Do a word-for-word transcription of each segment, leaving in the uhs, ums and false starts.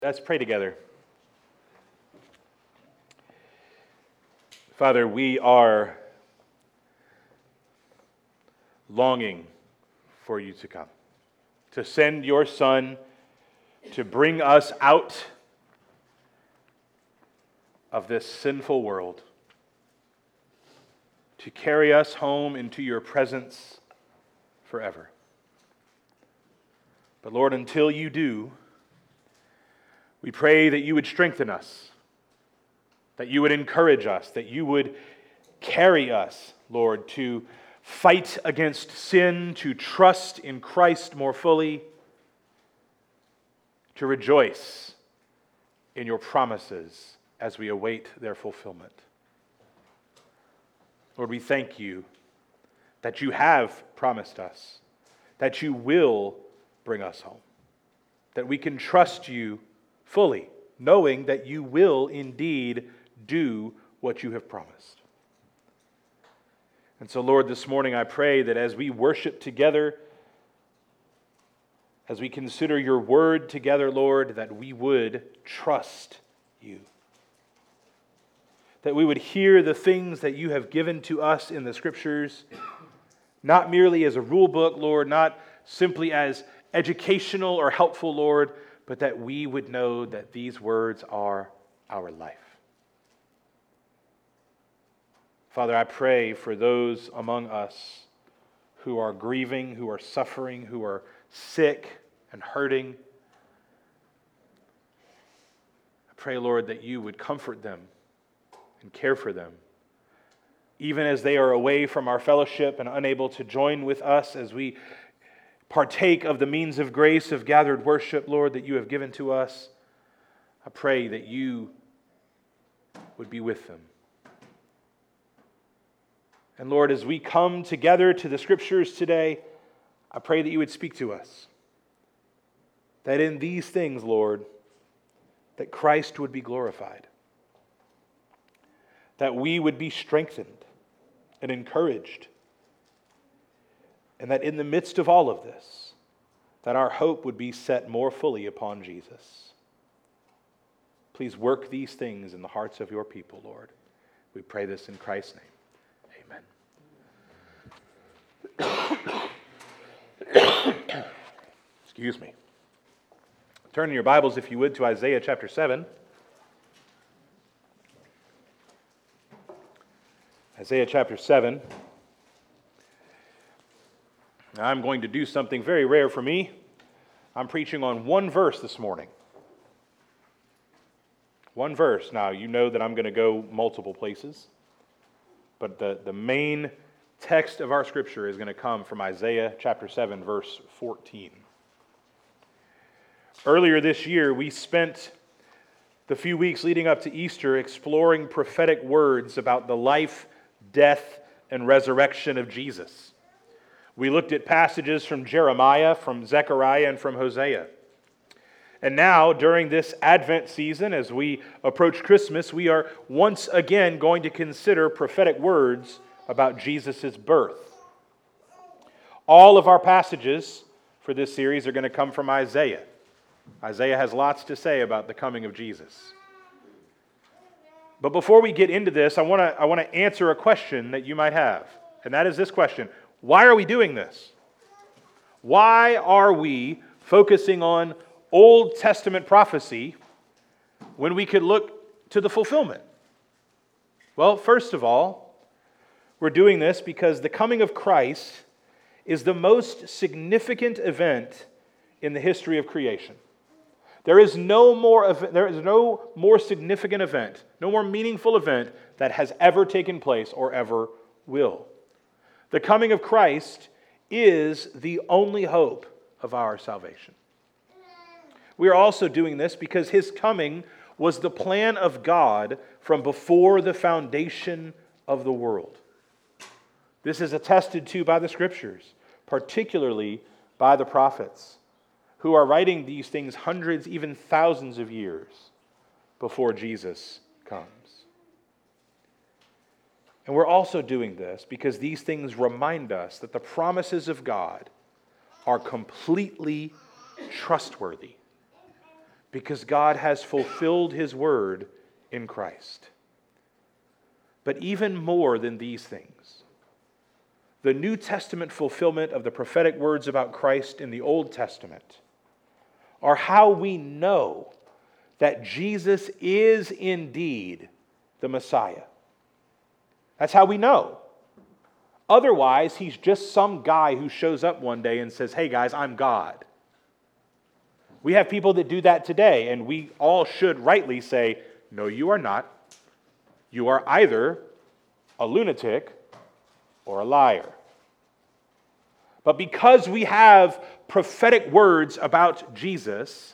Let's pray together. Father, we are longing for you to come, to send your Son to bring us out of this sinful world, to carry us home into your presence forever. But Lord, until you do, we pray that you would strengthen us, that you would encourage us, that you would carry us, Lord, to fight against sin, to trust in Christ more fully, to rejoice in your promises as we await their fulfillment. Lord, we thank you that you have promised us, that you will bring us home, that we can trust you fully, knowing that you will indeed do what you have promised. And so, Lord, this morning I pray that as we worship together, as we consider your word together, Lord, that we would trust you. That we would hear the things that you have given to us in the Scriptures, not merely as a rule book, Lord, not simply as educational or helpful, Lord, but that we would know that these words are our life. Father, I pray for those among us who are grieving, who are suffering, who are sick and hurting. I pray, Lord, that you would comfort them and care for them, even as they are away from our fellowship and unable to join with us as we partake of the means of grace of gathered worship, Lord, that you have given to us. I pray that you would be with them. And Lord, as we come together to the Scriptures today, I pray that you would speak to us. That in these things, Lord, that Christ would be glorified. That we would be strengthened and encouraged. And that in the midst of all of this, that our hope would be set more fully upon Jesus. Please work these things in the hearts of your people, Lord. We pray this in Christ's name. Amen. Excuse me. Turn in your Bibles, if you would, to Isaiah chapter seven. Isaiah chapter seven. I'm going to do something very rare for me. I'm preaching on one verse this morning. One verse. Now, you know that I'm going to go multiple places, but the, the main text of our Scripture is going to come from Isaiah chapter seven, verse fourteen. Earlier this year, we spent the few weeks leading up to Easter exploring prophetic words about the life, death, and resurrection of Jesus. We looked at passages from Jeremiah, from Zechariah, and from Hosea. And now, during this Advent season, as we approach Christmas, we are once again going to consider prophetic words about Jesus' birth. All of our passages for this series are going to come from Isaiah. Isaiah has lots to say about the coming of Jesus. But before we get into this, I want to I want to answer a question that you might have. And that is this question: why are we doing this? Why are we focusing on Old Testament prophecy when we could look to the fulfillment? Well, first of all, we're doing this because the coming of Christ is the most significant event in the history of creation. There is no more there is no more significant event, no more meaningful event that has ever taken place or ever will. The coming of Christ is the only hope of our salvation. We are also doing this because His coming was the plan of God from before the foundation of the world. This is attested to by the Scriptures, particularly by the prophets, who are writing these things hundreds, even thousands of years before Jesus comes. And we're also doing this because these things remind us that the promises of God are completely trustworthy. because God has fulfilled his word in Christ. But even more than these things, the New Testament fulfillment of the prophetic words about Christ in the Old Testament are how we know that Jesus is indeed the Messiah. That's how we know. Otherwise, he's just some guy who shows up one day and says, "Hey guys, I'm God." We have people that do that today, and we all should rightly say, "No, you are not. You are either a lunatic or a liar." But because we have prophetic words about Jesus,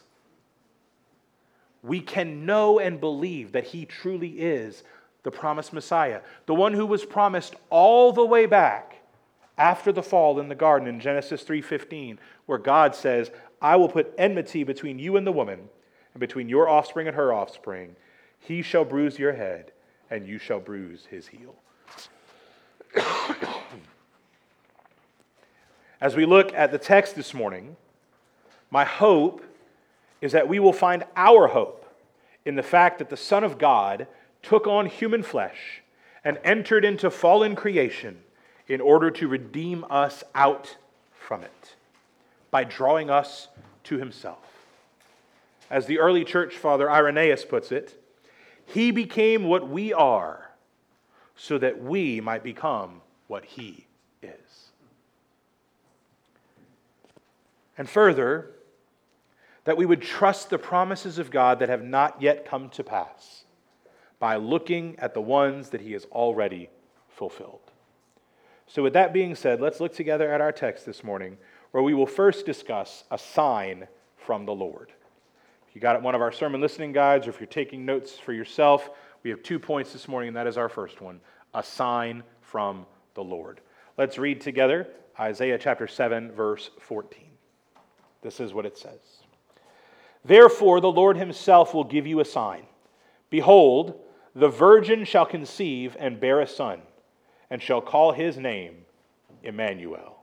we can know and believe that he truly is the promised Messiah, the one who was promised all the way back after the fall in the garden in Genesis three fifteen, where God says, "I will put enmity between you and the woman, and between your offspring and her offspring. He shall bruise your head, and you shall bruise his heel." As we look at the text this morning, my hope is that we will find our hope in the fact that the Son of God took on human flesh and entered into fallen creation in order to redeem us out from it by drawing us to himself. As the early church father Irenaeus puts it, he became what we are so that we might become what he is. And further, that we would trust the promises of God that have not yet come to pass by looking at the ones that he has already fulfilled. So with that being said, let's look together at our text this morning, where we will first discuss a sign from the Lord. If you got it one of our sermon listening guides, or if you're taking notes for yourself, we have two points this morning, and that is our first one, a sign from the Lord. Let's read together Isaiah chapter seven, verse fourteen. This is what it says. "Therefore the Lord himself will give you a sign. Behold, the virgin shall conceive and bear a son, and shall call his name Emmanuel."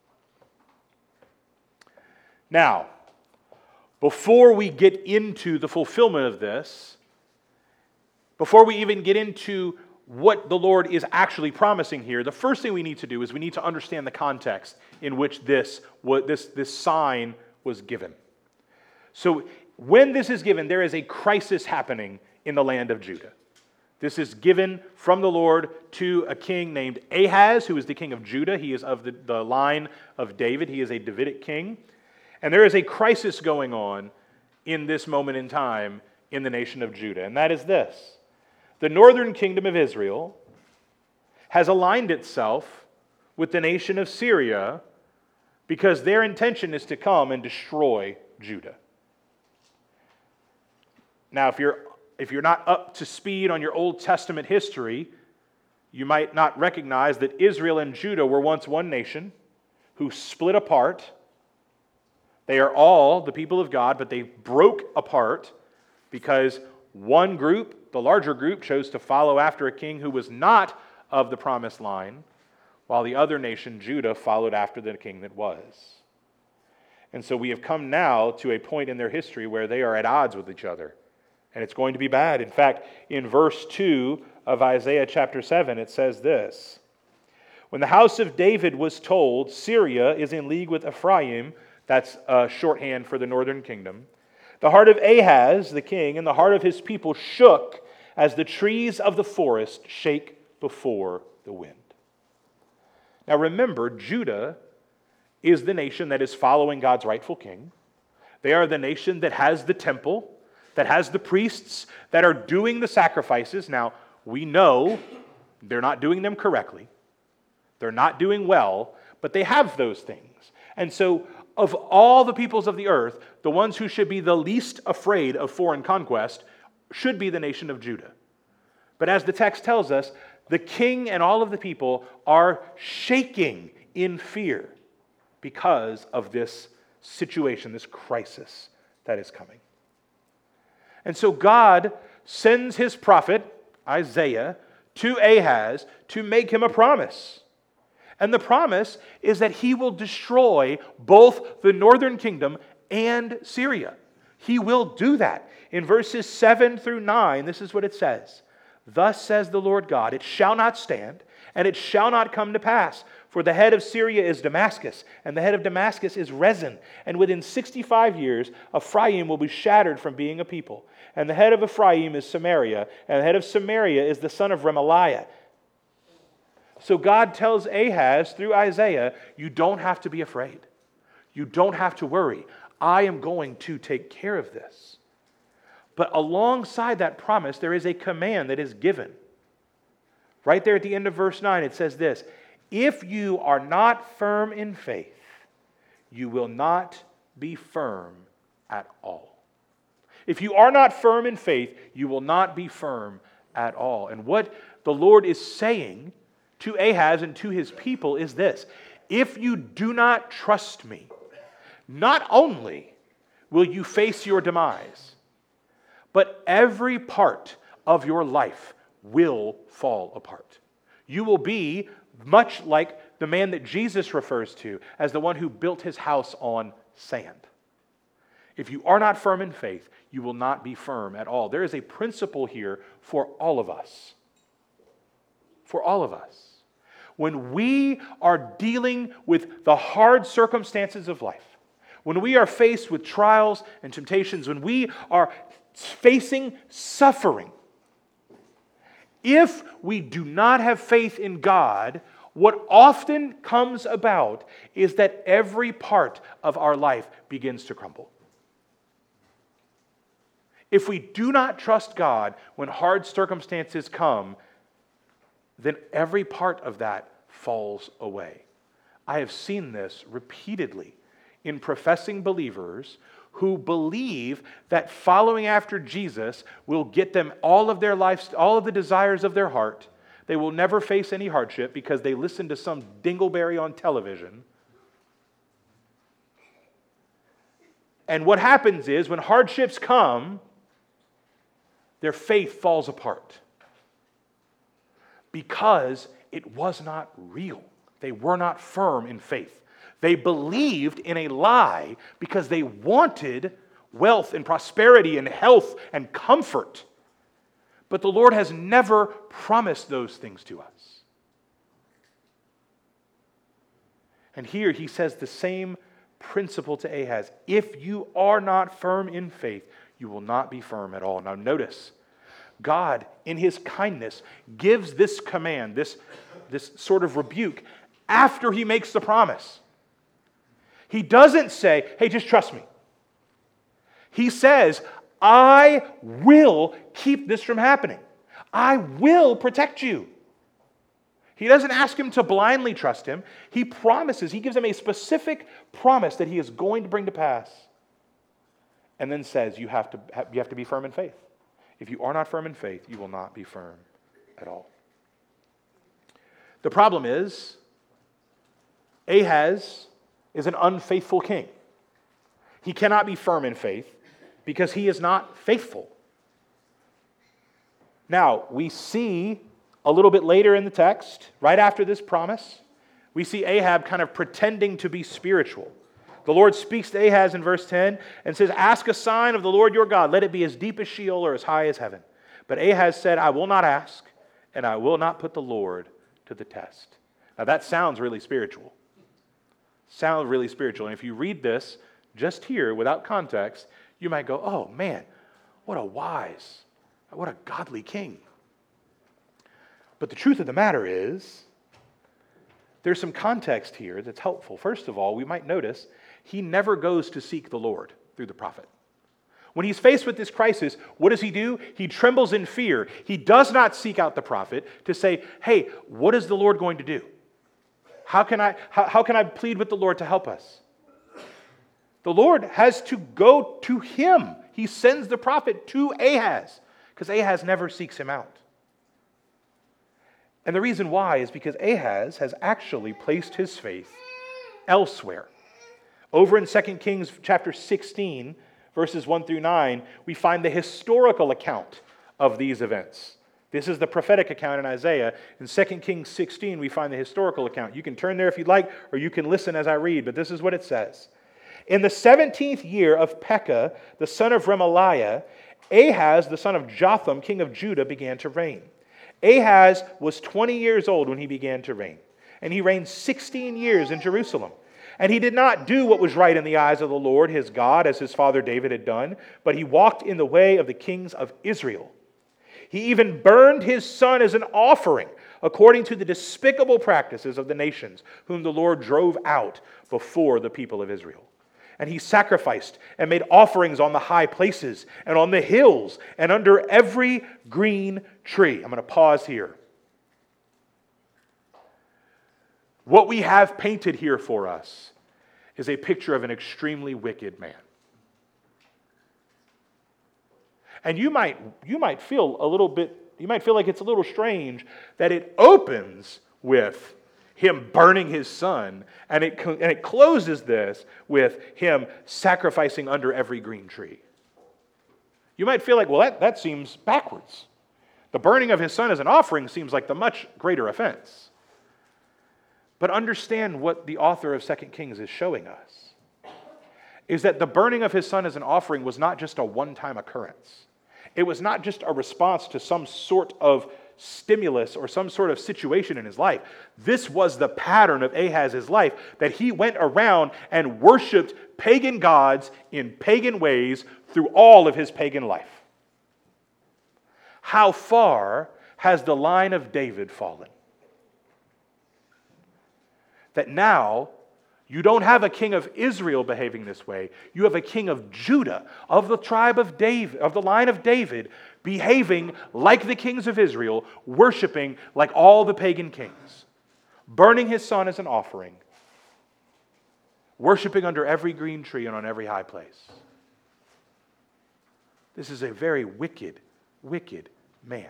Now, before we get into the fulfillment of this, before we even get into what the Lord is actually promising here, the first thing we need to do is we need to understand the context in which this, what this, this sign was given. So when this is given, there is a crisis happening in the land of Judah. This is given from the Lord to a king named Ahaz, who is the king of Judah. He is of the, the line of David. He is a Davidic king. And there is a crisis going on in this moment in time in the nation of Judah. And that is this. The northern kingdom of Israel has aligned itself with the nation of Syria because their intention is to come and destroy Judah. Now, if you're if you're not up to speed on your Old Testament history, you might not recognize that Israel and Judah were once one nation who split apart. They are all the people of God, but they broke apart because one group, the larger group, chose to follow after a king who was not of the promised line, while the other nation, Judah, followed after the king that was. And so we have come now to a point in their history where they are at odds with each other. And it's going to be bad. In fact, in verse two of Isaiah chapter seven, it says this. "When the house of David was told, Syria is in league with Ephraim," that's a shorthand for the northern kingdom, "the heart of Ahaz, the king, and the heart of his people shook as the trees of the forest shake before the wind." Now remember, Judah is the nation that is following God's rightful king. They are the nation that has the temple, that has the priests that are doing the sacrifices. Now, we know they're not doing them correctly. They're not doing well, but they have those things. And so, of all the peoples of the earth, the ones who should be the least afraid of foreign conquest should be the nation of Judah. But as the text tells us, the king and all of the people are shaking in fear because of this situation, this crisis that is coming. And so God sends his prophet, Isaiah, to Ahaz to make him a promise. And the promise is that he will destroy both the northern kingdom and Syria. He will do that. In verses seven through nine, this is what it says. Thus says the Lord God, it shall not stand, and it shall not come to pass. For the head of Syria is Damascus, and the head of Damascus is Rezin. And within sixty-five years, Ephraim will be shattered from being a people. And the head of Ephraim is Samaria, and the head of Samaria is the son of Remaliah. So God tells Ahaz through Isaiah, you don't have to be afraid. You don't have to worry. I am going to take care of this. But alongside that promise, there is a command that is given. Right there at the end of verse nine, it says this, if you are not firm in faith, you will not be firm at all. If you are not firm in faith, you will not be firm at all. And what the Lord is saying to Ahaz and to his people is this, if you do not trust me, not only will you face your demise, but every part of your life will fall apart. You will be much like the man that Jesus refers to as the one who built his house on sand. If you are not firm in faith, you will not be firm at all. There is a principle here for all of us. For all of us. When we are dealing with the hard circumstances of life, when we are faced with trials and temptations, when we are facing suffering, if we do not have faith in God, what often comes about is that every part of our life begins to crumble. If we do not trust God when hard circumstances come, then every part of that falls away. I have seen this repeatedly in professing believers who believe that following after Jesus will get them all of their life, all of the desires of their heart. They will never face any hardship because they listen to some dingleberry on television. And what happens is when hardships come, their faith falls apart because it was not real. They were not firm in faith. They believed in a lie because they wanted wealth and prosperity and health and comfort. But the Lord has never promised those things to us. And here he says the same principle to Ahaz. If you are not firm in faith, you will not be firm at all. Now notice, God, in his kindness, gives this command, this, this sort of rebuke, after he makes the promise. He doesn't say, hey, just trust me. He says, I will keep this from happening. I will protect you. He doesn't ask him to blindly trust him. He promises, he gives him a specific promise that he is going to bring to pass. And then says, you have to, you have to be firm in faith. If you are not firm in faith, you will not be firm at all. The problem is, Ahaz is an unfaithful king. He cannot be firm in faith because he is not faithful. Now, we see a little bit later in the text, right after this promise, we see Ahab kind of pretending to be spiritual. The Lord speaks to Ahaz in verse ten and says, ask a sign of the Lord your God. Let it be as deep as Sheol or as high as heaven. But Ahaz said, I will not ask, and I will not put the Lord to the test. Now that sounds really spiritual. Sounds really spiritual. And if you read this just here without context, you might go, oh man, what a wise, what a godly king. But the truth of the matter is, there's some context here that's helpful. First of all, we might notice he never goes to seek the Lord through the prophet. When he's faced with this crisis, what does he do? He trembles in fear. He does not seek out the prophet to say, hey, what is the Lord going to do? How can I, how, how can I plead with the Lord to help us? The Lord has to go to him. He sends the prophet to Ahaz because Ahaz never seeks him out. And the reason why is because Ahaz has actually placed his faith elsewhere. Over in Second Kings chapter sixteen, verses one through nine, we find the historical account of these events. This is the prophetic account in Isaiah. In Second Kings sixteen, we find the historical account. You can turn there if you'd like, or you can listen as I read, but this is what it says. In the seventeenth year of Pekah, the son of Remaliah, Ahaz, the son of Jotham, king of Judah, began to reign. Ahaz was twenty years old when he began to reign, and he reigned sixteen years in Jerusalem. And he did not do what was right in the eyes of the Lord his God, as his father David had done, but he walked in the way of the kings of Israel. He even burned his son as an offering, according to the despicable practices of the nations, whom the Lord drove out before the people of Israel. And he sacrificed and made offerings on the high places and on the hills and under every green tree. I'm going to pause here. What we have painted here for us is a picture of an extremely wicked man. And you might, you might feel a little bit, you might feel like it's a little strange that it opens with him burning his son, and it, and it closes this with him sacrificing under every green tree. You might feel like, well, that, that seems backwards. The burning of his son as an offering seems like the much greater offense. But understand what the author of Second Kings is showing us, is that the burning of his son as an offering was not just a one-time occurrence. It was not just a response to some sort of stimulus or some sort of situation in his life. This was the pattern of Ahaz's life, that he went around and worshiped pagan gods in pagan ways through all of his pagan life. How far has the line of David fallen? That now you don't have a king of Israel behaving this way. You have a king of Judah, of the tribe of David, of the line of David, behaving like the kings of Israel, worshiping like all the pagan kings, burning his son as an offering, worshiping under every green tree and on every high place. This is a very wicked, wicked man.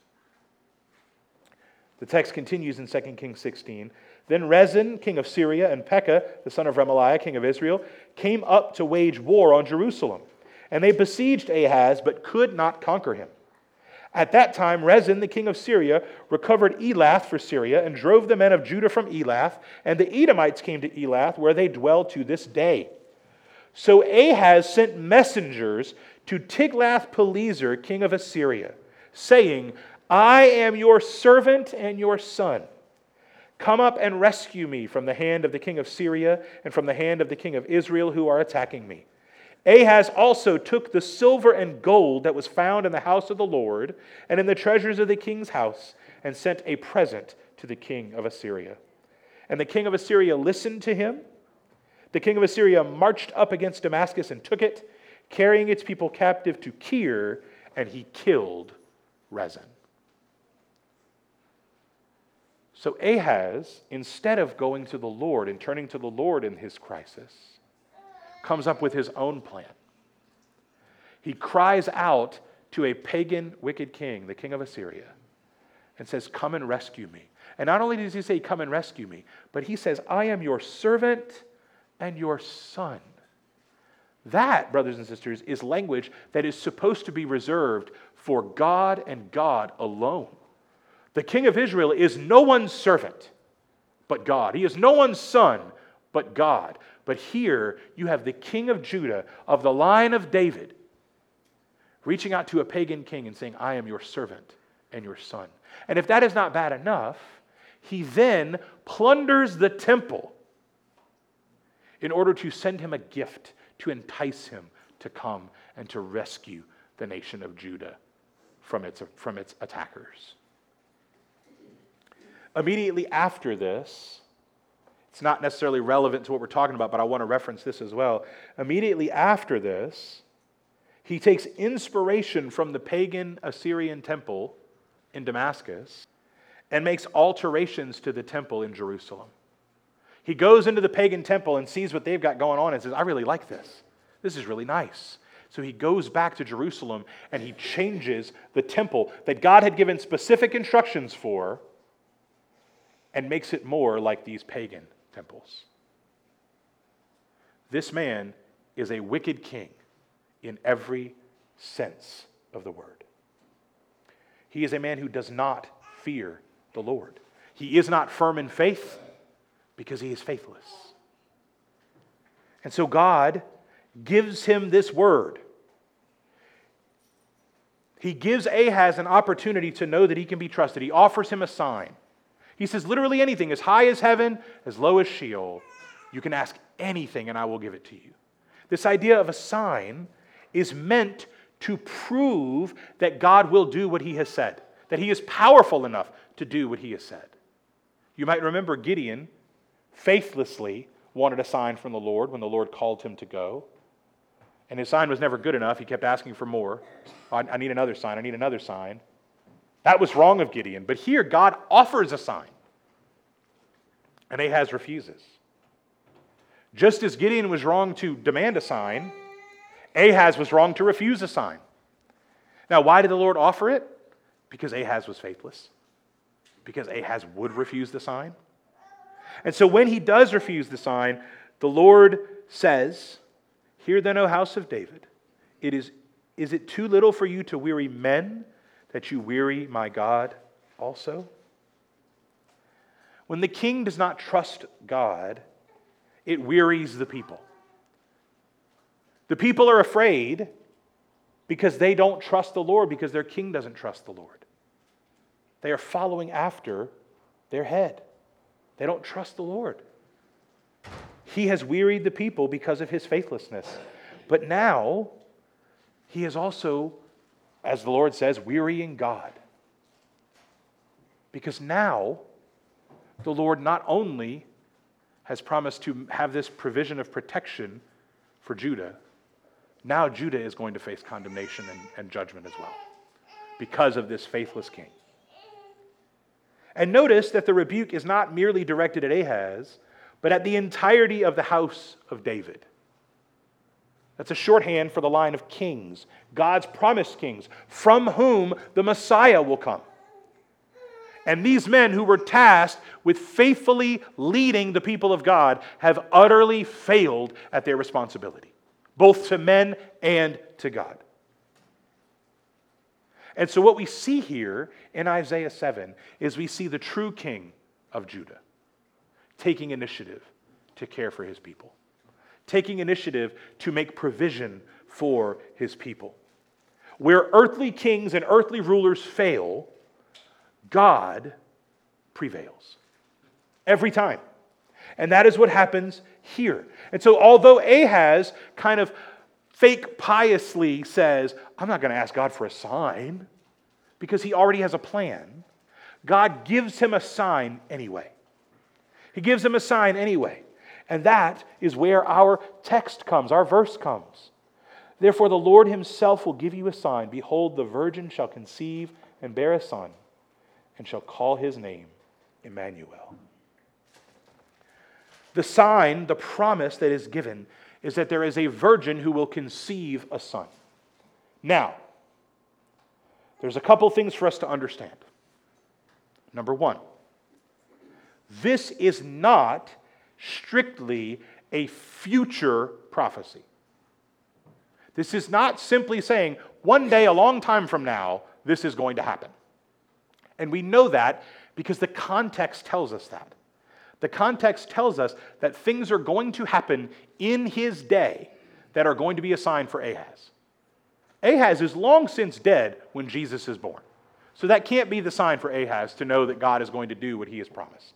The text continues in Second Kings sixteen. Then Rezin, king of Syria, and Pekah, the son of Remaliah, king of Israel, came up to wage war on Jerusalem. And they besieged Ahaz, but could not conquer him. At that time, Rezin, the king of Syria, recovered Elath for Syria, and drove the men of Judah from Elath, and the Edomites came to Elath, where they dwell to this day. So Ahaz sent messengers to Tiglath-Pileser, king of Assyria, saying, I am your servant and your son. Come up and rescue me from the hand of the king of Syria and from the hand of the king of Israel who are attacking me. Ahaz also took the silver and gold that was found in the house of the Lord and in the treasures of the king's house and sent a present to the king of Assyria. And the king of Assyria listened to him. The king of Assyria marched up against Damascus and took it, carrying its people captive to Kir, and he killed Rezin. So Ahaz, instead of going to the Lord and turning to the Lord in his crisis, comes up with his own plan. He cries out to a pagan, wicked king, the king of Assyria, and says, come and rescue me. And not only does he say, come and rescue me, but he says, I am your servant and your son. That, brothers and sisters, is language that is supposed to be reserved for God and God alone. The king of Israel is no one's servant but God. He is no one's son but God. But here you have the king of Judah, of the line of David, reaching out to a pagan king and saying, I am your servant and your son. And if that is not bad enough, he then plunders the temple in order to send him a gift to entice him to come and to rescue the nation of Judah from its, from its attackers. Immediately after this, it's not necessarily relevant to what we're talking about, but I want to reference this as well. Immediately after this, he takes inspiration from the pagan Assyrian temple in Damascus and makes alterations to the temple in Jerusalem. He goes into the pagan temple and sees what they've got going on and says, I really like this. This is really nice. So he goes back to Jerusalem and he changes the temple that God had given specific instructions for and makes it more like these pagan temples. This man is a wicked king in every sense of the word. He is a man who does not fear the Lord. He is not firm in faith because he is faithless. And so God gives him this word. He gives Ahaz an opportunity to know that he can be trusted. He offers him a sign. He says literally anything, as high as heaven, as low as Sheol. You can ask anything and I will give it to you. This idea of a sign is meant to prove that God will do what he has said, that he is powerful enough to do what he has said. You might remember Gideon faithlessly wanted a sign from the Lord when the Lord called him to go. And his sign was never good enough. He kept asking for more. I, I need another sign. I need another sign. That was wrong of Gideon. But here, God offers a sign. And Ahaz refuses. Just as Gideon was wrong to demand a sign, Ahaz was wrong to refuse a sign. Now, why did the Lord offer it? Because Ahaz was faithless. Because Ahaz would refuse the sign. And so when he does refuse the sign, the Lord says, "Hear then, O house of David, it is, is it too little for you to weary men, that you weary my God also?" When the king does not trust God, it wearies the people. The people are afraid because they don't trust the Lord, because their king doesn't trust the Lord. They are following after their head. They don't trust the Lord. He has wearied the people because of his faithlessness. But now, he is also, as the Lord says, wearying God. Because now, the Lord not only has promised to have this provision of protection for Judah, now Judah is going to face condemnation and, and judgment as well because of this faithless king. And notice that the rebuke is not merely directed at Ahaz, but at the entirety of the house of David. That's a shorthand for the line of kings, God's promised kings, from whom the Messiah will come. And these men who were tasked with faithfully leading the people of God have utterly failed at their responsibility, both to men and to God. And so what we see here in Isaiah seven is we see the true king of Judah taking initiative to care for his people, taking initiative to make provision for his people. Where earthly kings and earthly rulers fail, God prevails every time. And that is what happens here. And so although Ahaz kind of fake piously says, "I'm not going to ask God for a sign," because he already has a plan, God gives him a sign anyway. He gives him a sign anyway. And that is where our text comes, our verse comes. "Therefore the Lord himself will give you a sign. Behold, the virgin shall conceive and bear a son, and shall call his name Emmanuel." The sign, the promise that is given, is that there is a virgin who will conceive a son. Now, there's a couple things for us to understand. Number one, this is not strictly a future prophecy. This is not simply saying, one day, a long time from now, this is going to happen. And we know that because the context tells us that. The context tells us that things are going to happen in his day that are going to be a sign for Ahaz. Ahaz is long since dead when Jesus is born. So that can't be the sign for Ahaz to know that God is going to do what he has promised.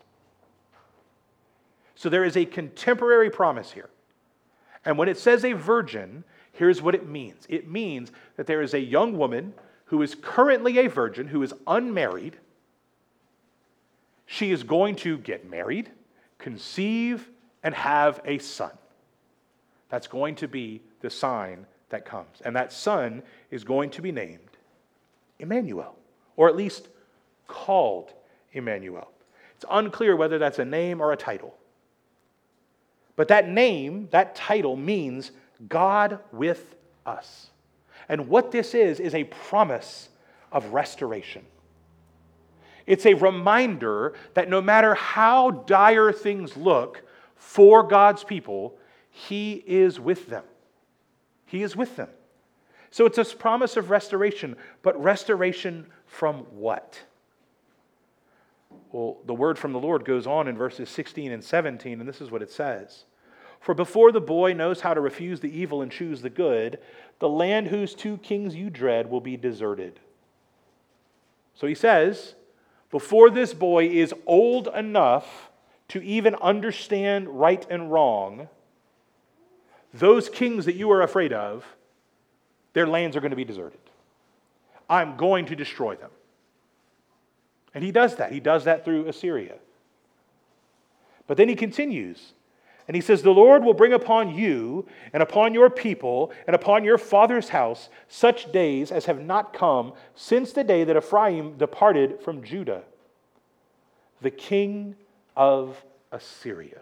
So there is a contemporary promise here. And when it says a virgin, here's what it means. It means that there is a young woman who is currently a virgin, who is unmarried. She is going to get married, conceive, and have a son. That's going to be the sign that comes. And that son is going to be named Emmanuel, or at least called Emmanuel. It's unclear whether that's a name or a title. But that name, that title, means God with us. And what this is, is a promise of restoration. It's a reminder that no matter how dire things look for God's people, he is with them. He is with them. So it's a promise of restoration, but restoration from what? Well, the word from the Lord goes on in verses sixteen and seventeen, and this is what it says. For before the boy knows how to refuse the evil and choose the good, the land whose two kings you dread will be deserted. So he says, before this boy is old enough to even understand right and wrong, those kings that you are afraid of, their lands are going to be deserted. I'm going to destroy them. And he does that. He does that through Assyria. But then he continues, and he says, the Lord will bring upon you and upon your people and upon your father's house such days as have not come since the day that Ephraim departed from Judah, the king of Assyria.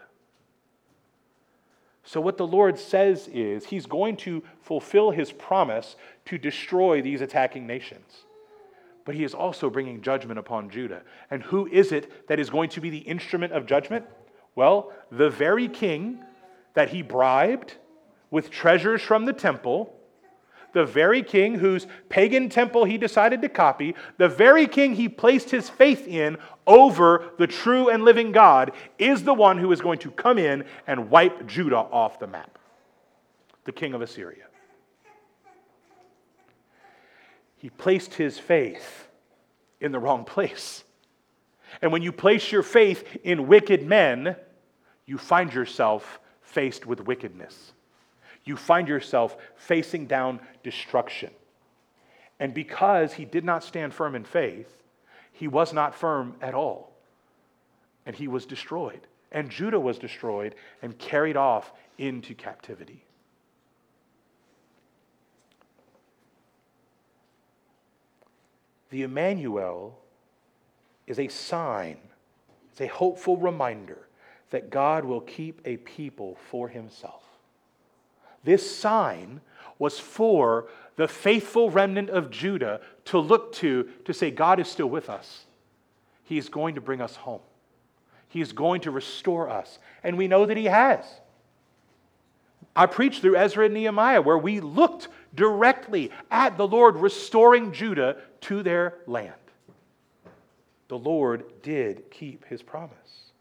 So what the Lord says is he's going to fulfill his promise to destroy these attacking nations. But he is also bringing judgment upon Judah. And who is it that is going to be the instrument of judgment? Well, the very king that he bribed with treasures from the temple, the very king whose pagan temple he decided to copy, the very king he placed his faith in over the true and living God, is the one who is going to come in and wipe Judah off the map. The king of Assyria. He placed his faith in the wrong place. And when you place your faith in wicked men, you find yourself faced with wickedness. You find yourself facing down destruction. And because he did not stand firm in faith, he was not firm at all. And he was destroyed. And Judah was destroyed and carried off into captivity. The Emmanuel is a sign, it's a hopeful reminder that God will keep a people for himself. This sign was for the faithful remnant of Judah to look to, to say, God is still with us. He is going to bring us home. He is going to restore us. And we know that he has. I preached through Ezra and Nehemiah where we looked directly at the Lord restoring Judah to their land. The Lord did keep his promise.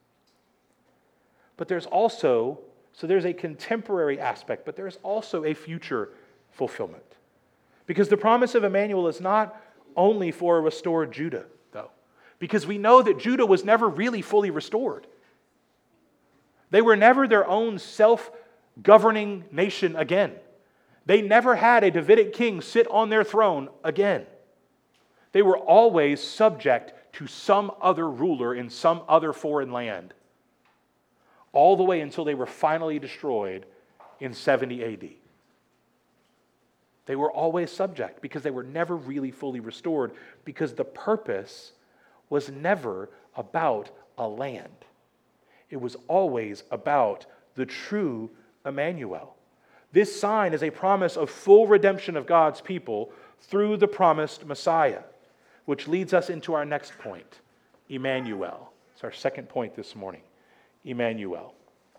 But there's also, so there's a contemporary aspect, but there's also a future fulfillment. Because the promise of Emmanuel is not only for a restored Judah, though. Because we know that Judah was never really fully restored. They were never their own self-governing nation again. They never had a Davidic king sit on their throne again. They were always subject to some other ruler in some other foreign land, all the way until they were finally destroyed in seventy A D. They were always subject because they were never really fully restored, because the purpose was never about a land. It was always about the true Emmanuel. This sign is a promise of full redemption of God's people through the promised Messiah, which leads us into our next point, Emmanuel. It's our second point this morning, Emmanuel.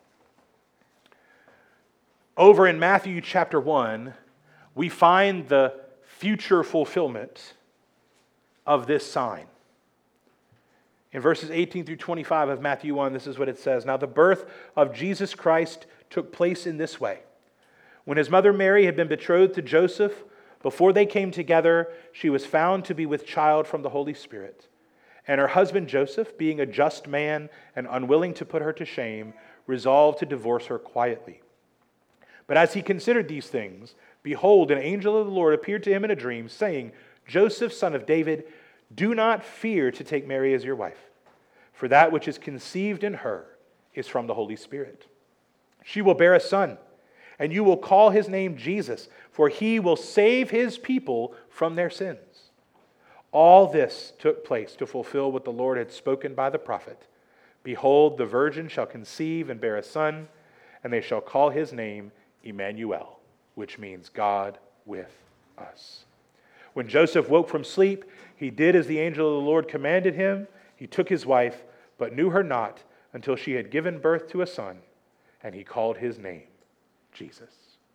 Over in Matthew chapter one, we find the future fulfillment of this sign. In verses eighteen through twenty-five of Matthew one, this is what it says. Now the birth of Jesus Christ took place in this way. When his mother Mary had been betrothed to Joseph, before they came together, she was found to be with child from the Holy Spirit. And her husband Joseph, being a just man and unwilling to put her to shame, resolved to divorce her quietly. But as he considered these things, behold, an angel of the Lord appeared to him in a dream, saying, Joseph, son of David, do not fear to take Mary as your wife, for that which is conceived in her is from the Holy Spirit. She will bear a son, and you will call his name Jesus, for he will save his people from their sins. All this took place to fulfill what the Lord had spoken by the prophet. Behold, the virgin shall conceive and bear a son, and they shall call his name Emmanuel, which means God with us. When Joseph woke from sleep, he did as the angel of the Lord commanded him. He took his wife, but knew her not until she had given birth to a son, and he called his name Jesus.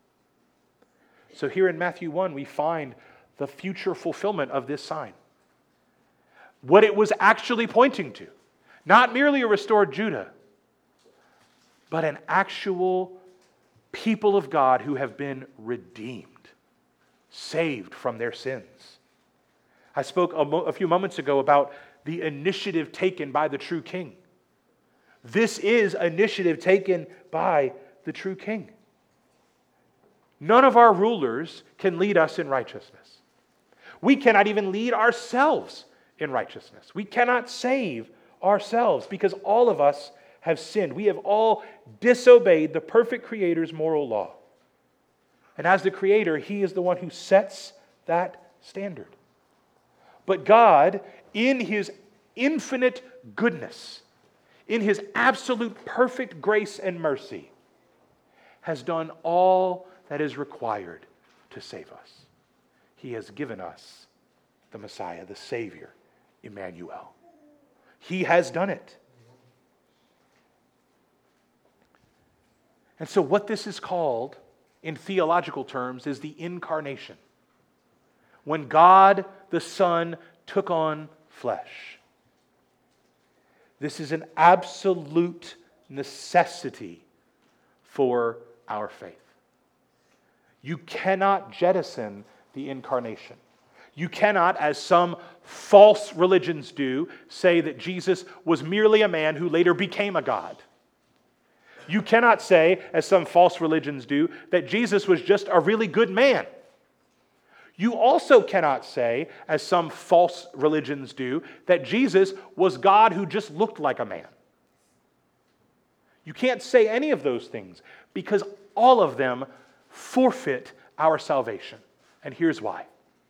So here in Matthew one, we find the future fulfillment of this sign. What it was actually pointing to. Not merely a restored Judah, but an actual people of God who have been redeemed, saved from their sins. I spoke a, mo- a few moments ago about the initiative taken by the true king. This is initiative taken by the true king. None of our rulers can lead us in righteousness. We cannot even lead ourselves in righteousness. We cannot save ourselves because all of us have sinned. We have all disobeyed the perfect Creator's moral law. And as the Creator, He is the one who sets that standard. But God, in His infinite goodness, in His absolute perfect grace and mercy, has done all that is required to save us. He has given us the Messiah, the Savior, Emmanuel. He has done it. And so what this is called in theological terms is the incarnation. When God the Son took on flesh. This is an absolute necessity for our faith. You cannot jettison the incarnation. You cannot, as some false religions do, say that Jesus was merely a man who later became a God. You cannot say, as some false religions do, that Jesus was just a really good man. You also cannot say, as some false religions do, that Jesus was God who just looked like a man. You can't say any of those things because all of them forfeit our salvation. And here's why.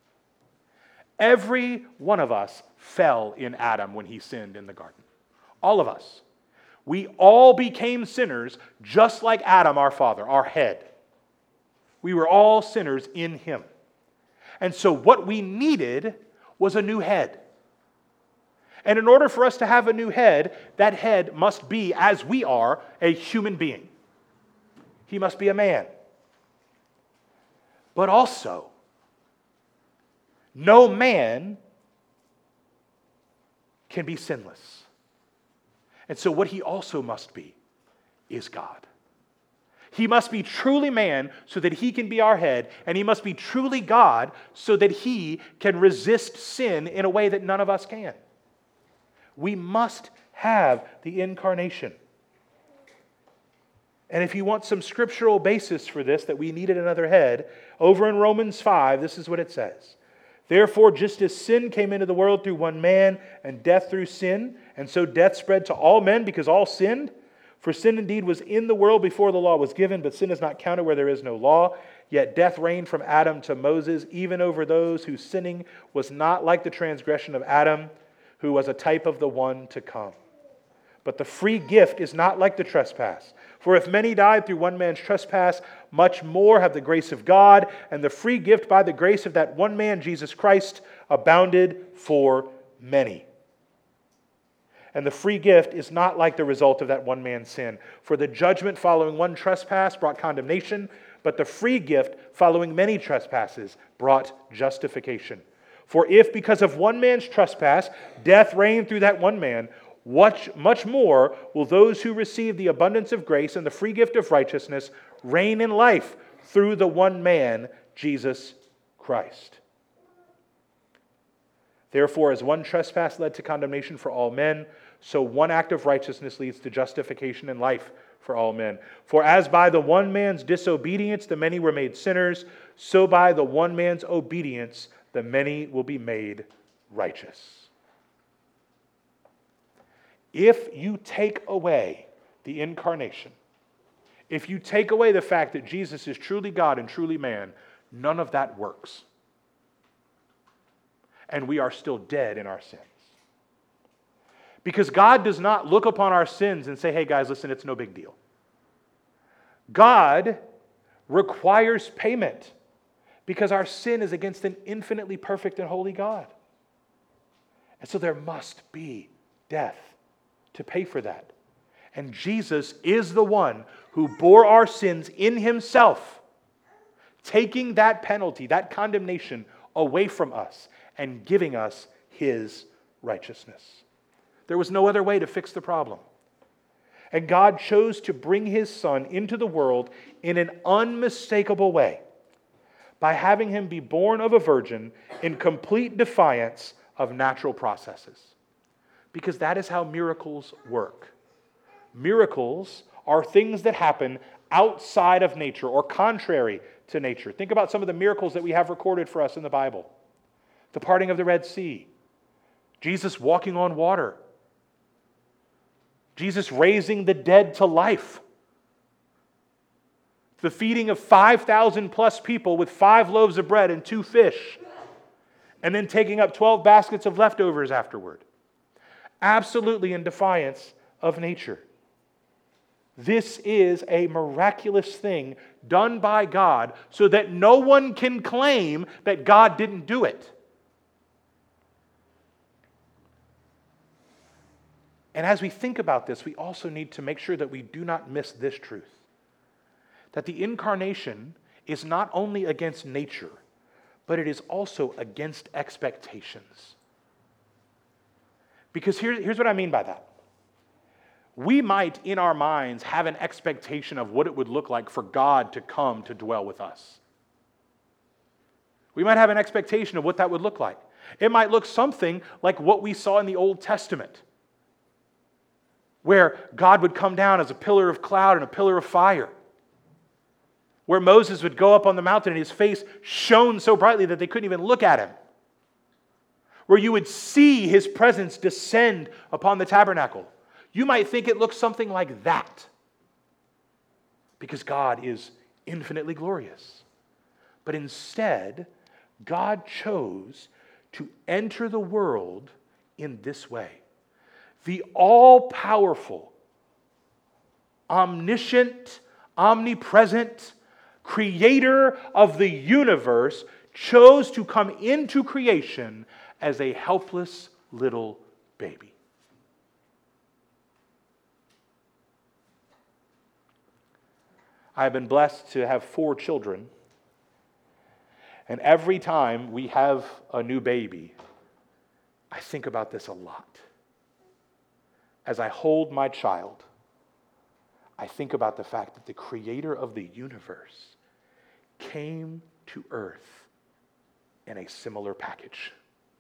Every one of us fell in Adam when he sinned in the garden. All of us. We all became sinners just like Adam, our father, our head. We were all sinners in him. And so what we needed was a new head. And in order for us to have a new head, that head must be, as we are, a human being. He must be a man. But also, no man can be sinless. And so what he also must be is God. He must be truly man so that he can be our head, and he must be truly God so that he can resist sin in a way that none of us can. We must have the incarnation. And if you want some scriptural basis for this, that we needed another head, over in Romans five, this is what it says. Therefore, just as sin came into the world through one man, and death through sin, and so death spread to all men because all sinned. For sin indeed was in the world before the law was given, but sin is not counted where there is no law. Yet death reigned from Adam to Moses, even over those whose sinning was not like the transgression of Adam, who was a type of the one to come. But the free gift is not like the trespass. For if many died through one man's trespass, much more have the grace of God and the free gift by the grace of that one man, Jesus Christ, abounded for many. And the free gift is not like the result of that one man's sin. For the judgment following one trespass brought condemnation, but the free gift following many trespasses brought justification. For if because of one man's trespass death reigned through that one man, much, much more will those who receive the abundance of grace and the free gift of righteousness reign in life through the one man, Jesus Christ. Therefore, as one trespass led to condemnation for all men, so one act of righteousness leads to justification and life for all men. For as by the one man's disobedience the many were made sinners, so by the one man's obedience the many will be made righteous. If you take away the incarnation, if you take away the fact that Jesus is truly God and truly man, none of that works. And we are still dead in our sins. Because God does not look upon our sins and say, hey guys, listen, it's no big deal. God requires payment because our sin is against an infinitely perfect and holy God. And so there must be death to pay for that. And Jesus is the one who bore our sins in himself, taking that penalty, that condemnation away from us and giving us his righteousness. There was no other way to fix the problem. And God chose to bring His Son into the world in an unmistakable way by having Him be born of a virgin in complete defiance of natural processes. Because that is how miracles work. Miracles are things that happen outside of nature or contrary to nature. Think about some of the miracles that we have recorded for us in the Bible. The parting of the Red Sea. Jesus walking on water. Jesus raising the dead to life. The feeding of five thousand plus people with five loaves of bread and two fish. And then taking up twelve baskets of leftovers afterward. Absolutely in defiance of nature. This is a miraculous thing done by God so that no one can claim that God didn't do it. And as we think about this, we also need to make sure that we do not miss this truth. That the incarnation is not only against nature, but it is also against expectations. Because here, here's what I mean by that. We might, in our minds, have an expectation of what it would look like for God to come to dwell with us. We might have an expectation of what that would look like. It might look something like what we saw in the Old Testament, where God would come down as a pillar of cloud and a pillar of fire, where Moses would go up on the mountain and his face shone so brightly that they couldn't even look at him, where you would see His presence descend upon the tabernacle. You might think it looks something like that, because God is infinitely glorious. But instead, God chose to enter the world in this way. The all-powerful, omniscient, omnipresent Creator of the universe chose to come into creation as a helpless little baby. I have been blessed to have four children, and every time we have a new baby, I think about this a lot. As I hold my child, I think about the fact that the Creator of the universe came to earth in a similar package.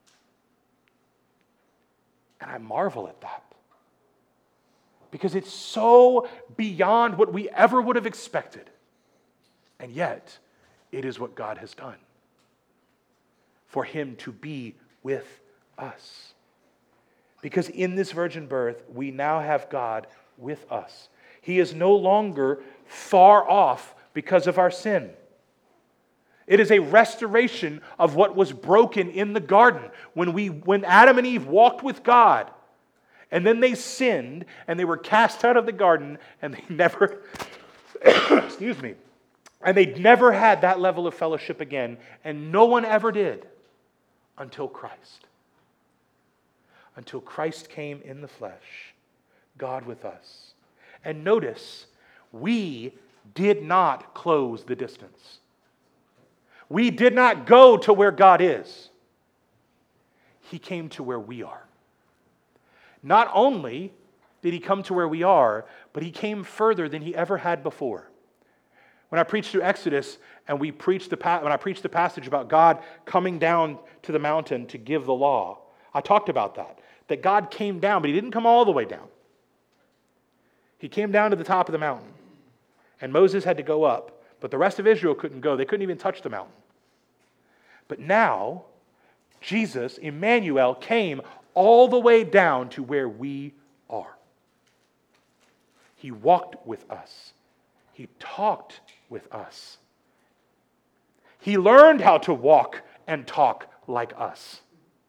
And I marvel at that. Because it's so beyond what we ever would have expected. And yet, it is what God has done. For Him to be with us. Because in this virgin birth, we now have God with us. He is no longer far off because of our sin. It is a restoration of what was broken in the garden. When we, when Adam and Eve walked with God, and then they sinned, and they were cast out of the garden, and they never, excuse me, and they never had that level of fellowship again, and no one ever did until Christ. Until Christ came in the flesh, God with us. And notice, we did not close the distance. We did not go to where God is. He came to where we are. Not only did He come to where we are, but He came further than He ever had before. When I preached through Exodus, and we preached the pa- when I preached the passage about God coming down to the mountain to give the law, I talked about that. That God came down, but He didn't come all the way down. He came down to the top of the mountain. And Moses had to go up, but the rest of Israel couldn't go. They couldn't even touch the mountain. But now, Jesus, Emmanuel, came all the way down to where we are. He walked with us. He talked with us. He learned how to walk and talk like us.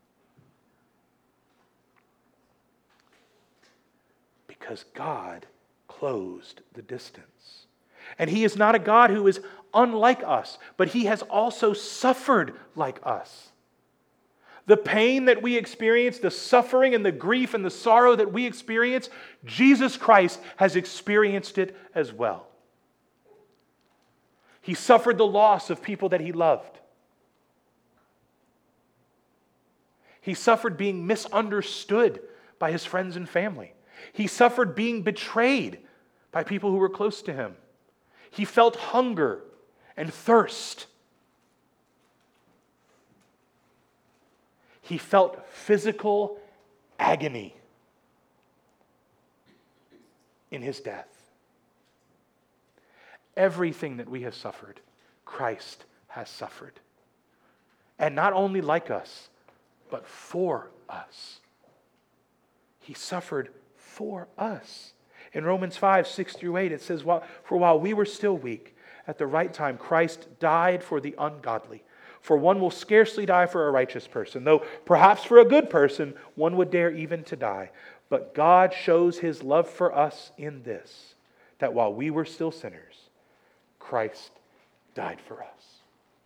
Because God closed the distance. And He is not a God who is unlike us, but He has also suffered like us. The pain that we experience, the suffering and the grief and the sorrow that we experience, Jesus Christ has experienced it as well. He suffered the loss of people that He loved. He suffered being misunderstood by His friends and family. He suffered being betrayed by people who were close to him. He felt hunger and thirst. He felt physical agony in his death. Everything that we have suffered, Christ has suffered. And not only like us, but for us. He suffered for us. In Romans five, six through eight, it says, "For while we were still weak, at the right time Christ died for the ungodly. For one will scarcely die for a righteous person, though perhaps for a good person one would dare even to die. But God shows his love for us in this, that while we were still sinners, Christ died for us."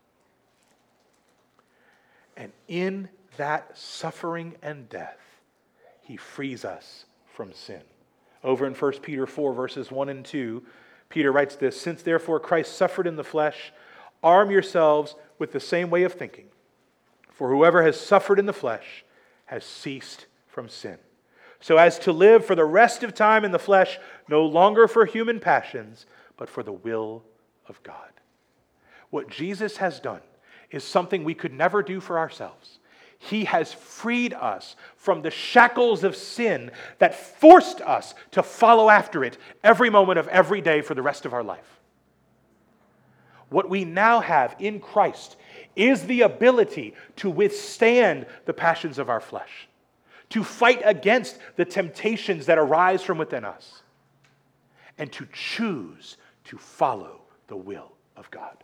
And in that suffering and death, he frees us from sin. Over in First Peter four, verses one and two, Peter writes this, "Since therefore Christ suffered in the flesh, arm yourselves with the same way of thinking. For whoever has suffered in the flesh has ceased from sin, so as to live for the rest of time in the flesh, no longer for human passions, but for the will of God." What Jesus has done is something we could never do for ourselves. He has freed us from the shackles of sin that forced us to follow after it every moment of every day for the rest of our life. What we now have in Christ is the ability to withstand the passions of our flesh, to fight against the temptations that arise from within us, and to choose to follow the will of God.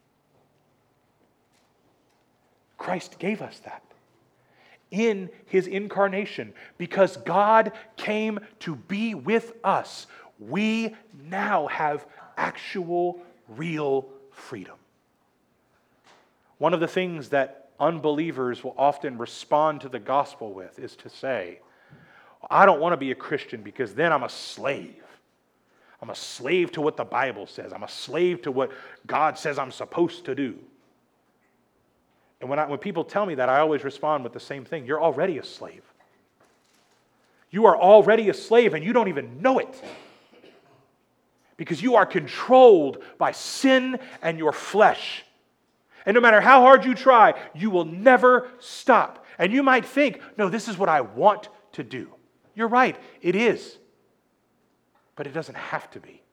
Christ gave us that in his incarnation. Because God came to be with us, we now have actual, real freedom. One of the things that unbelievers will often respond to the gospel with is to say, "I don't want to be a Christian because then I'm a slave. I'm a slave to what the Bible says. I'm a slave to what God says I'm supposed to do." And when, I, when people tell me that, I always respond with the same thing. You're already a slave. You are already a slave and you don't even know it. Because you are controlled by sin and your flesh. And no matter how hard you try, you will never stop. And you might think, "No, this is what I want to do." You're right, it is. But it doesn't have to be.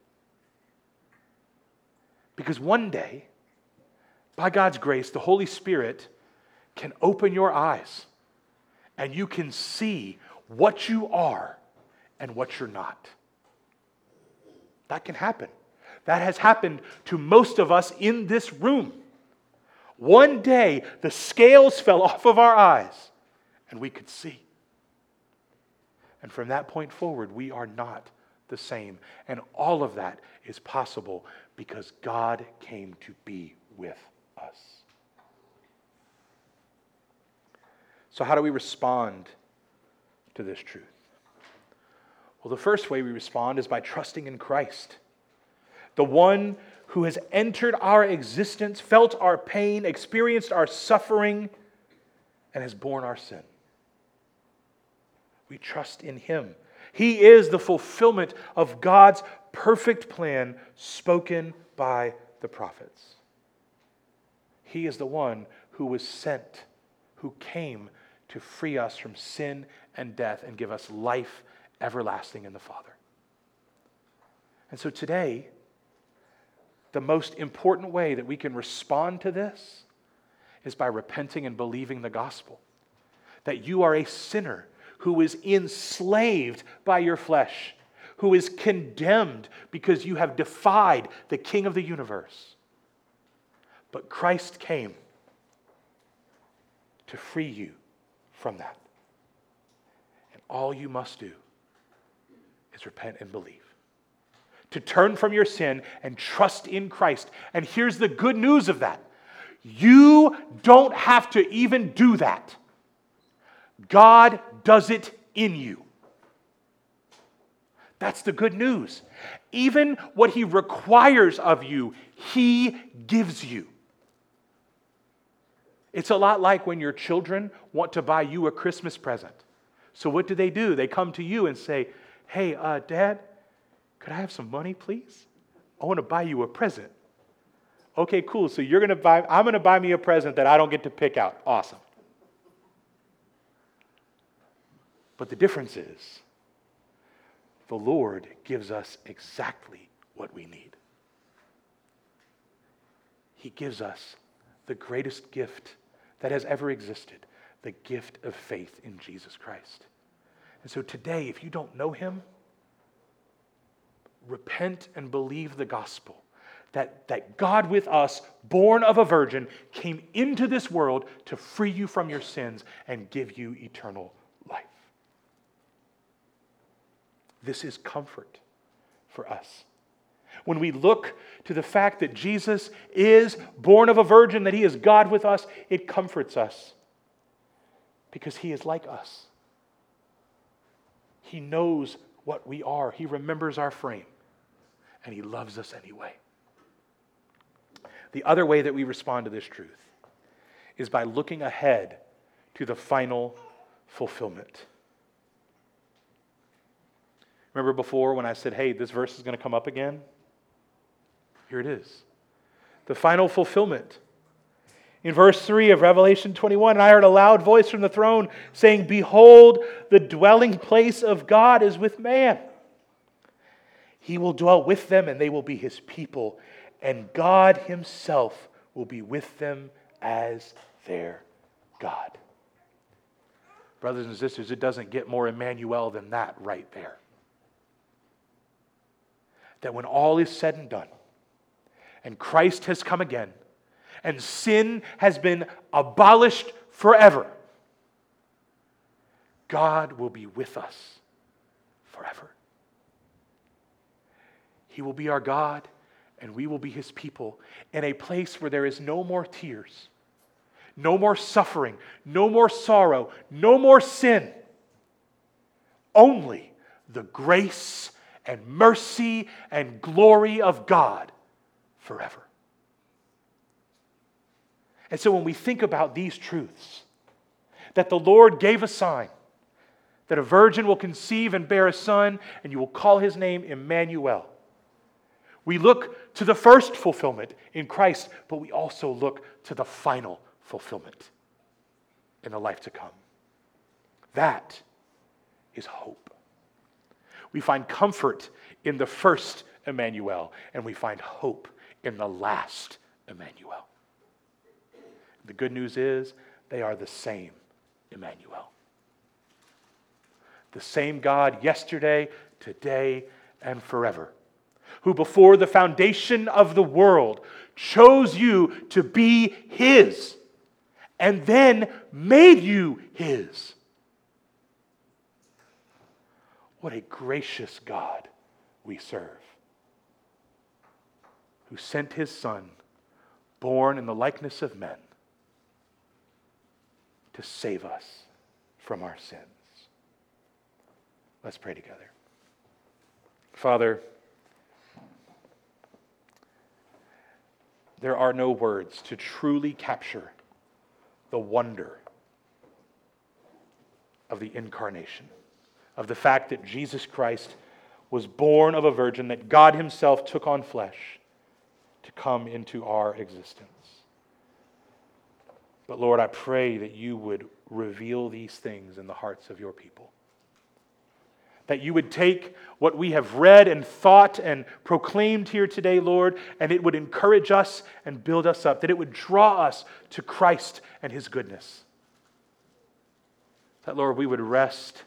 Because one day, by God's grace, the Holy Spirit can open your eyes and you can see what you are and what you're not. That can happen. That has happened to most of us in this room. One day, the scales fell off of our eyes and we could see. And from that point forward, we are not the same. And all of that is possible because God came to be with us. So how do we respond to this truth? Well, the first way we respond is by trusting in Christ, the one who has entered our existence, felt our pain, experienced our suffering, and has borne our sin. We trust in him. He is the fulfillment of God's perfect plan spoken by the prophets. He is the one who was sent, who came to free us from sin and death and give us life everlasting in the Father. And so today, the most important way that we can respond to this is by repenting and believing the gospel. That you are a sinner who is enslaved by your flesh, who is condemned because you have defied the King of the universe. But Christ came to free you from that. And all you must do is repent and believe. To turn from your sin and trust in Christ. And here's the good news of that. You don't have to even do that. God does it in you. That's the good news. Even what he requires of you, he gives you. It's a lot like when your children want to buy you a Christmas present. So what do they do? They come to you and say, Hey, uh, Dad, could I have some money, please? I want to buy you a present. Okay, cool. So you're going to buy, I'm going to buy me a present that I don't get to pick out. Awesome. But the difference is, the Lord gives us exactly what we need. He gives us the greatest gift that has ever existed, the gift of faith in Jesus Christ. And so today, if you don't know him, repent and believe the gospel. That, that God with us, born of a virgin, came into this world to free you from your sins and give you eternal life. This is comfort for us. When we look to the fact that Jesus is born of a virgin, that he is God with us, it comforts us because he is like us. He knows what we are. He remembers our frame, and he loves us anyway. The other way that we respond to this truth is by looking ahead to the final fulfillment. Remember before when I said, hey, this verse is going to come up again? Here it is. The final fulfillment. In verse three of Revelation twenty-one, I heard a loud voice from the throne saying, behold, the dwelling place of God is with man. He will dwell with them, and they will be his people, and God himself will be with them as their God. Brothers and sisters, it doesn't get more Emmanuel than that right there. That when all is said and done, and Christ has come again, and sin has been abolished forever, God will be with us forever. He will be our God, and we will be his people in a place where there is no more tears, no more suffering, no more sorrow, no more sin. Only the grace and mercy and glory of God forever. And so when we think about these truths, that the Lord gave a sign, that a virgin will conceive and bear a son, and you will call his name Emmanuel. We look to the first fulfillment in Christ, but we also look to the final fulfillment in the life to come. That is hope. We find comfort in the first Emmanuel, and we find hope in the last Emmanuel. The good news is they are the same Emmanuel. The same God yesterday, today, and forever, who before the foundation of the world chose you to be his and then made you his. What a gracious God we serve, who sent his Son, born in the likeness of men, to save us from our sins. Let's pray together. Father, there are no words to truly capture the wonder of the incarnation, of the fact that Jesus Christ was born of a virgin, that God himself took on flesh to come into our existence. But Lord, I pray that you would reveal these things in the hearts of your people. That you would take what we have read and thought and proclaimed here today, Lord, and it would encourage us and build us up. That it would draw us to Christ and his goodness. That, Lord, we would rest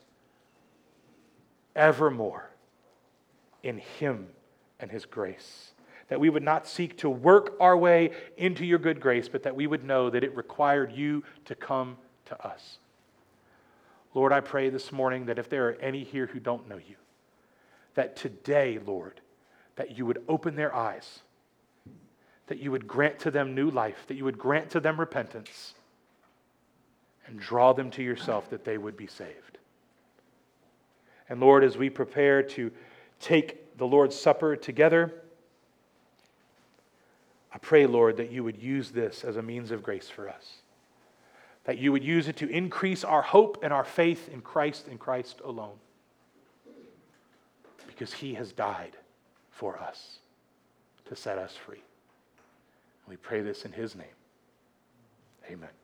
evermore in him and his grace. That we would not seek to work our way into your good grace, but that we would know that it required you to come to us. Lord, I pray this morning that if there are any here who don't know you, that today, Lord, that you would open their eyes, that you would grant to them new life, that you would grant to them repentance, and draw them to yourself that they would be saved. And Lord, as we prepare to take the Lord's Supper together, I pray, Lord, that you would use this as a means of grace for us. That you would use it to increase our hope and our faith in Christ and Christ alone. because he has died for us to set us free. We pray this in his name. Amen.